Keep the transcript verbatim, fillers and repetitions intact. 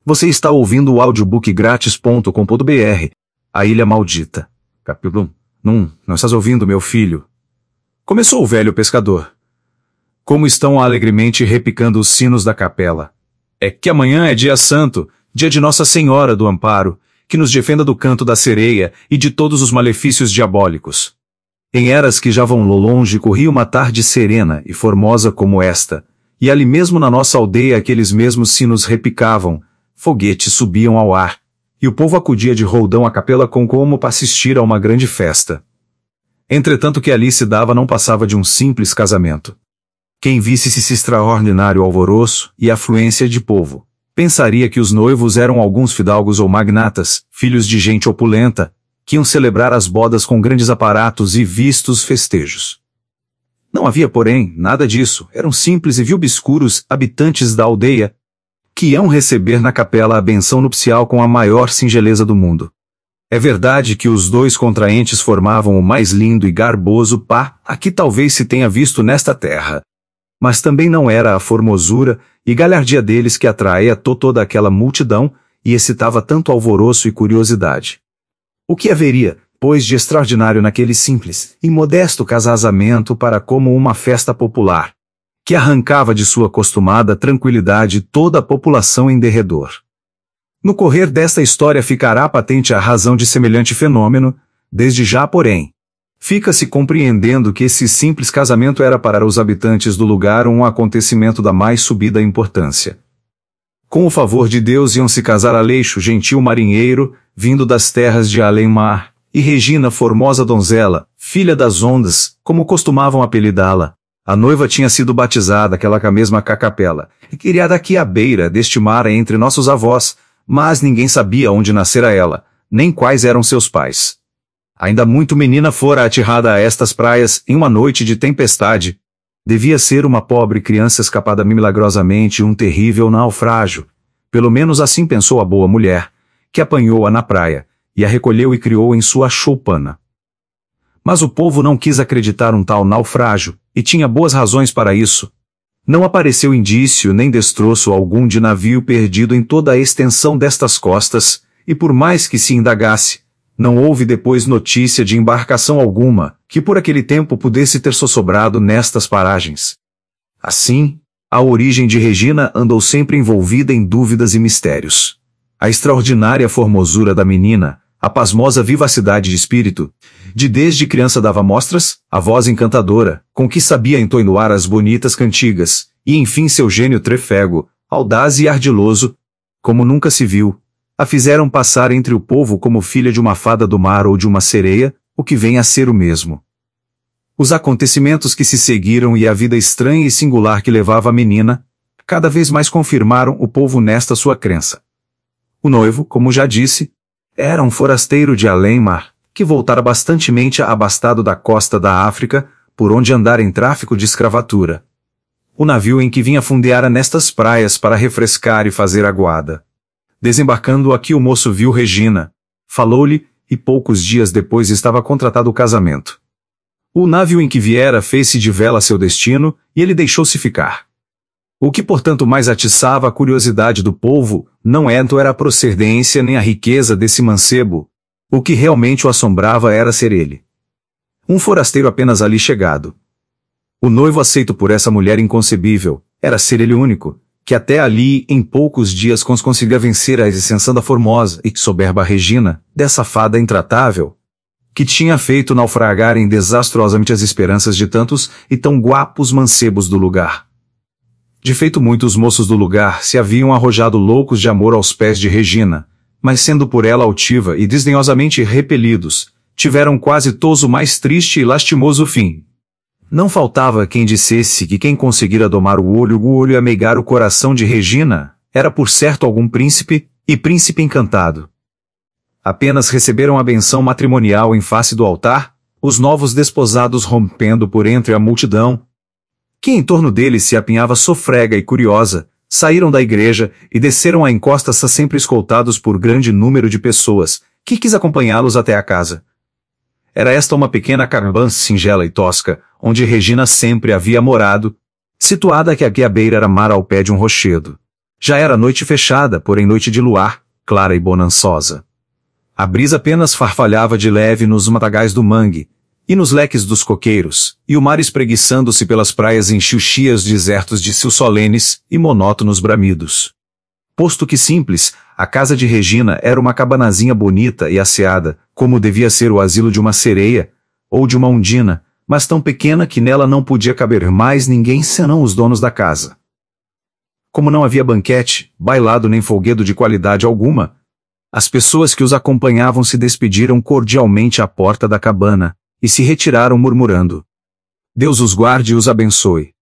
Você está ouvindo o audiobook grátis ponto com ponto br. A Ilha Maldita. Capítulo um. Não, não estás ouvindo, meu filho? Começou o velho pescador. Como estão alegremente repicando os sinos da capela. É que amanhã é dia santo, dia de Nossa Senhora do Amparo, que nos defenda do canto da sereia e de todos os malefícios diabólicos. Em eras que já vão longe corria uma tarde serena e formosa como esta, e ali mesmo na nossa aldeia aqueles mesmos sinos repicavam, foguetes subiam ao ar, e o povo acudia de roldão à capela com como para assistir a uma grande festa. Entretanto o que ali se dava não passava de um simples casamento. Quem visse esse extraordinário alvoroço e afluência de povo, pensaria que os noivos eram alguns fidalgos ou magnatas, filhos de gente opulenta, que iam celebrar as bodas com grandes aparatos e vistos festejos. Não havia, porém, nada disso, eram simples e vil-obscuros habitantes da aldeia, que iam receber na capela a benção nupcial com a maior singeleza do mundo. É verdade que os dois contraentes formavam o mais lindo e garboso par a que talvez se tenha visto nesta terra. Mas também não era a formosura e galhardia deles que atraía toda aquela multidão e excitava tanto alvoroço e curiosidade. O que haveria, pois, de extraordinário naquele simples e modesto casamento para como uma festa popular, que arrancava de sua acostumada tranquilidade toda a população em derredor? No correr desta história ficará patente a razão de semelhante fenômeno, desde já, porém, fica-se compreendendo que esse simples casamento era para os habitantes do lugar um acontecimento da mais subida importância. Com o favor de Deus iam se casar Aleixo, gentil marinheiro, vindo das terras de além-mar, e Regina, formosa donzela, filha das ondas, como costumavam apelidá-la. A noiva tinha sido batizada aquela mesma capela, e criada aqui à beira deste mar entre nossos avós, mas ninguém sabia onde nascera ela, nem quais eram seus pais. Ainda muito menina fora atirrada a estas praias em uma noite de tempestade. Devia ser uma pobre criança escapada milagrosamente um terrível naufrágio. Pelo menos assim pensou a boa mulher, que apanhou-a na praia, e a recolheu e criou em sua choupana. Mas o povo não quis acreditar um tal naufrágio, e tinha boas razões para isso. Não apareceu indício nem destroço algum de navio perdido em toda a extensão destas costas, e por mais que se indagasse, não houve depois notícia de embarcação alguma, que por aquele tempo pudesse ter sossobrado nestas paragens. Assim, a origem de Regina andou sempre envolvida em dúvidas e mistérios. A extraordinária formosura da menina, a pasmosa vivacidade de espírito, de desde criança dava mostras, a voz encantadora, com que sabia entoar as bonitas cantigas, e enfim seu gênio trefego, audaz e ardiloso, como nunca se viu, a fizeram passar entre o povo como filha de uma fada do mar ou de uma sereia, o que vem a ser o mesmo. Os acontecimentos que se seguiram e a vida estranha e singular que levava a menina, cada vez mais confirmaram o povo nesta sua crença. O noivo, como já disse, era um forasteiro de além-mar, que voltara bastantemente abastado da costa da África, por onde andara em tráfico de escravatura. O navio em que vinha fundeara nestas praias para refrescar e fazer aguada. Desembarcando aqui o moço viu Regina, falou-lhe, e poucos dias depois estava contratado o casamento. O navio em que viera fez-se de vela seu destino, e ele deixou-se ficar. O que portanto mais atiçava a curiosidade do povo, não era a procedência nem a riqueza desse mancebo. O que realmente o assombrava era ser ele um forasteiro apenas ali chegado. O noivo aceito por essa mulher inconcebível, era ser ele único, que até ali em poucos dias conseguia vencer a ascensão da formosa e soberba Regina, dessa fada intratável, que tinha feito naufragarem desastrosamente as esperanças de tantos e tão guapos mancebos do lugar. De feito muitos moços do lugar se haviam arrojado loucos de amor aos pés de Regina, mas sendo por ela altiva e desdenhosamente repelidos, tiveram quase todos o mais triste e lastimoso fim. Não faltava quem dissesse que quem conseguira domar o olho o olho e ameigar o coração de Regina, era por certo algum príncipe, e príncipe encantado. Apenas receberam a benção matrimonial em face do altar, os novos desposados rompendo por entre a multidão, que em torno deles se apinhava sofrega e curiosa, saíram da igreja e desceram a encosta sempre escoltados por grande número de pessoas, que quis acompanhá-los até a casa. Era esta uma pequena cabana singela e tosca, onde Regina sempre havia morado, situada que aqui à beira era mar ao pé de um rochedo. Já era noite fechada, porém noite de luar, clara e bonançosa. A brisa apenas farfalhava de leve nos matagais do mangue, e nos leques dos coqueiros, e o mar espreguiçando-se pelas praias enchia os chias desertos de seus solenes e monótonos bramidos. Posto que simples, a casa de Regina era uma cabanazinha bonita e asseada, como devia ser o asilo de uma sereia, ou de uma undina, mas tão pequena que nela não podia caber mais ninguém senão os donos da casa. Como não havia banquete, bailado nem folguedo de qualidade alguma, as pessoas que os acompanhavam se despediram cordialmente à porta da cabana, e se retiraram murmurando: Deus os guarde e os abençoe.